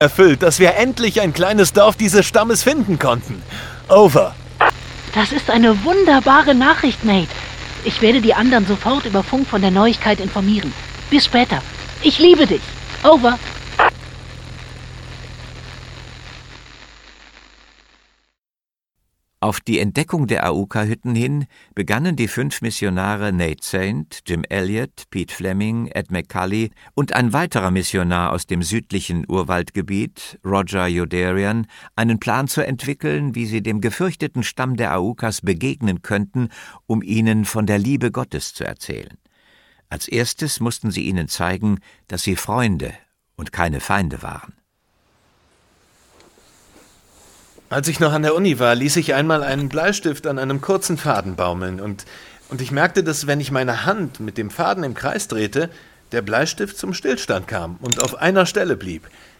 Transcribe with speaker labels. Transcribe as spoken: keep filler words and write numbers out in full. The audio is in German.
Speaker 1: Erfüllt, dass wir endlich ein kleines Dorf dieses Stammes finden konnten. Over.
Speaker 2: Das ist eine wunderbare Nachricht, Nate. Ich werde die anderen sofort über Funk von der Neuigkeit informieren. Bis später. Ich liebe dich. Over.
Speaker 3: Auf die Entdeckung der Auka-Hütten hin begannen die fünf Missionare Nate Saint, Jim Elliot, Pete Fleming, Ed McCully und ein weiterer Missionar aus dem südlichen Urwaldgebiet, Roger Youderian, einen Plan zu entwickeln, wie sie dem gefürchteten Stamm der Aukas begegnen könnten, um ihnen von der Liebe Gottes zu erzählen. Als erstes mussten sie ihnen zeigen, dass sie Freunde und keine Feinde waren.
Speaker 1: Als ich noch an der Uni war, ließ ich einmal einen Bleistift an einem kurzen Faden baumeln und, und ich merkte, dass wenn ich meine Hand mit dem Faden im Kreis drehte, der Bleistift zum Stillstand kam und auf einer Stelle blieb.